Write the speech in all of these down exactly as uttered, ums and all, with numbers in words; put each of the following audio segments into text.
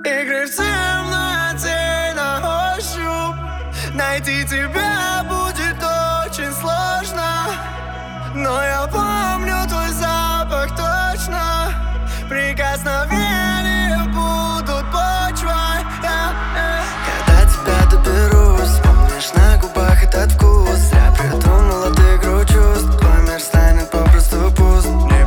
Игры в темноте на ощупь. Найти тебя будет очень сложно, но я помню твой запах точно. Прикосновения будут почвой. yeah, yeah. Когда тебя доберусь, помнишь на губах этот вкус. Я придумал от игру чувств, твой мир станет попросту пуст. Не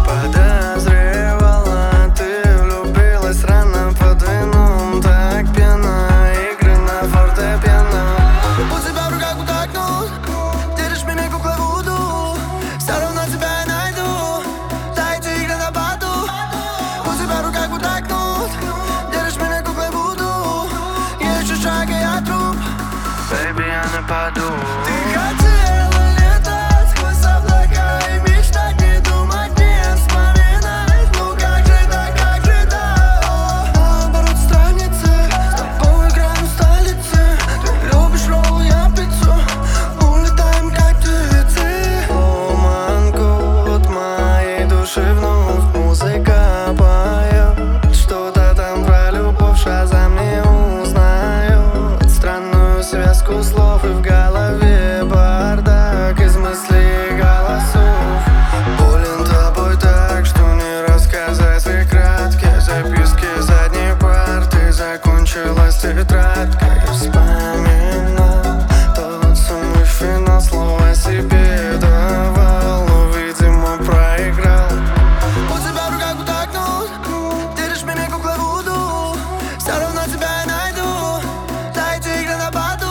подозревала, ты влюбилась рано под вином. Так пьяна, игры на фортепиано. У тебя в руках утонут, держишь меня куклой вуду. Все равно тебя я найду, да эти игры на бату. У тебя в руках утонут, держишь меня куклой вуду. Еще шаг и я труп, baby, я нападу. Ты хотела летать сквозь облака и мечтать, не думать, не вспоминать. Ну как же так, как же так? Наоборот страницы, с тобой играем в столице. Ты любишь ролл, я пиццу, улетаем как птицы. Туман кут моей души вновь, музыка поет что-то там про любовь, шазам не узнает. Странную связку слов и в голове бардак из мыслей и голосов. Болен тобой так, что не рассказать в кратке. Записки задней парты, закончилась тетрадка. Я вспоминал тот самый финал, слова себе давал, но, видимо, проиграл. У тебя в руках утонут, держишь меня куклой вуду. Все равно тебя я найду, да эти игры на бату.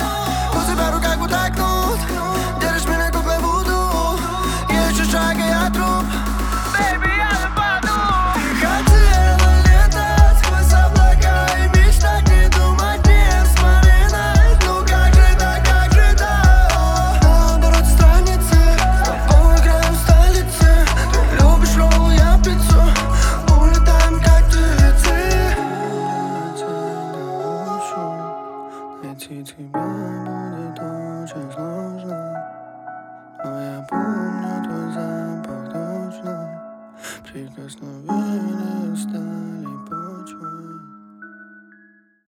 У тебя в руках утонут, держишь меня куклой вуду. Еще шаг и я труп, baby, я нападу. Ты хотела летать сквозь облака и мечтать, не думать, не вспоминать. Ну как же так, как же так? Наоборот страницы, с тобой играем в столице. Ты любишь ролл, я пиццу, улетаем как птицы. Найти тебя будет очень сложно, но я помню твой запах точно. Прикосновение